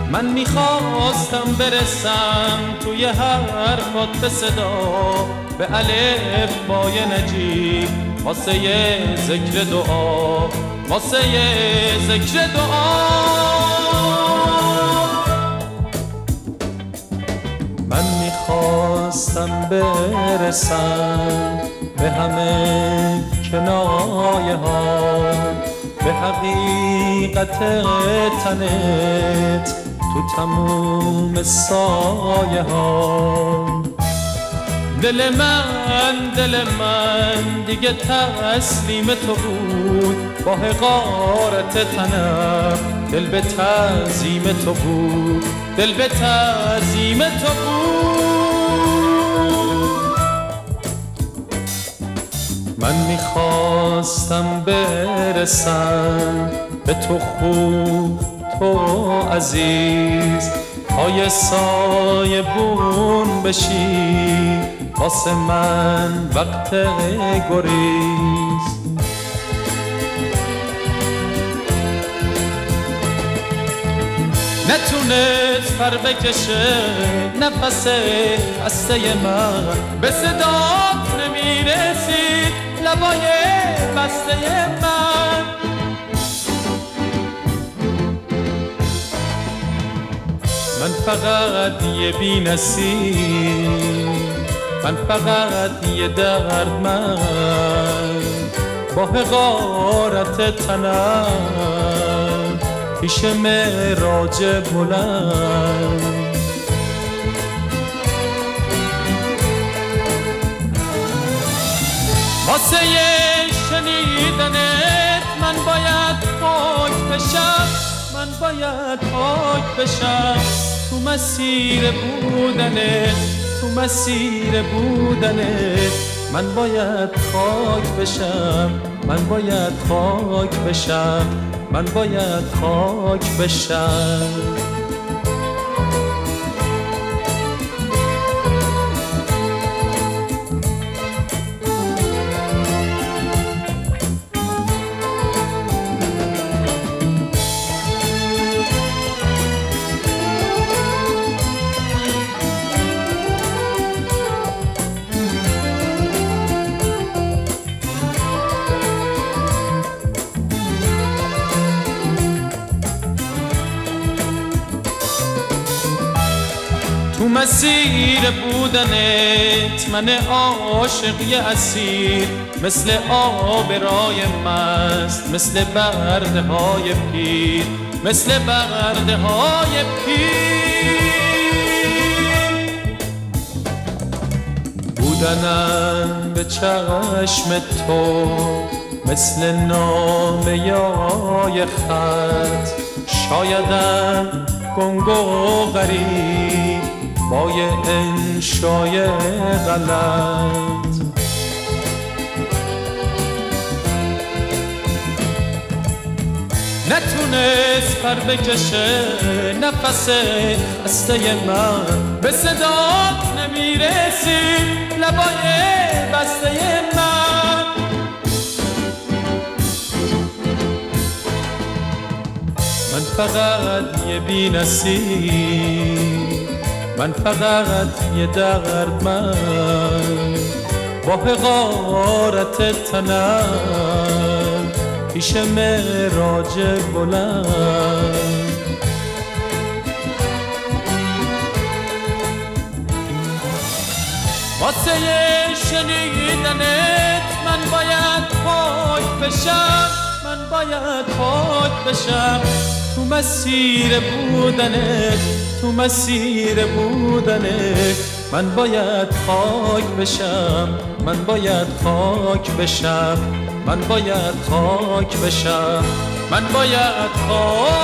من میخواستم برسم توی حرفات به صدا، به الف بای نجیب واسه ذکر دعا، واسه ذکر دعا. من میخواستم برسم به همه کنایه ها، به حقیقت تنت تو تموم سایه ها. دل من دیگه تسلیم تو بود، با حقارت تنم دل به تعظیم تو بود، دل به تعظیم تو بود. من میخواستم برسم به تو خوب، تو عزیز، پای سایبون بشی واسه من وقت گریز. نتونست پر بکشه نفس خسته من، به صدات نمیرسید لبای بسته من. من فقط یه بی‌نصیب، من فقط یه دردمند، با حقارت تنم پیش معراج بلند. واسه شنیدنت من باید پاک بشم، من باید پاک بشم تو مسیر بودنت، تو مسیر بودنت. من باید خاک بشم، من باید خاک بشم، من باید خاک بشم. تو مسیر بودنت من عاشق یه اسیر، مثل آب رای مست، مثل برده های پیر، مثل برده های پیر. بودنم به چشم تو مثل نامه یای خط، شایدم گنگ و غریب با یه انشای غلط. نتونست پر بکشه نفس خسته من، به صدات نمیرسی لبای بسته من. من فقط یه بی‌نصیب، من فقط یه دردمند، با حقارت تنم پیش معراج بلند. واسه شنیدنت من باید پاک بشم، من باید پاک بشم تو مسیر بودنت، تو مسیر بودنت. من باید خاک بشم، من باید خاک بشم، من باید خاک بشم، من باید خاک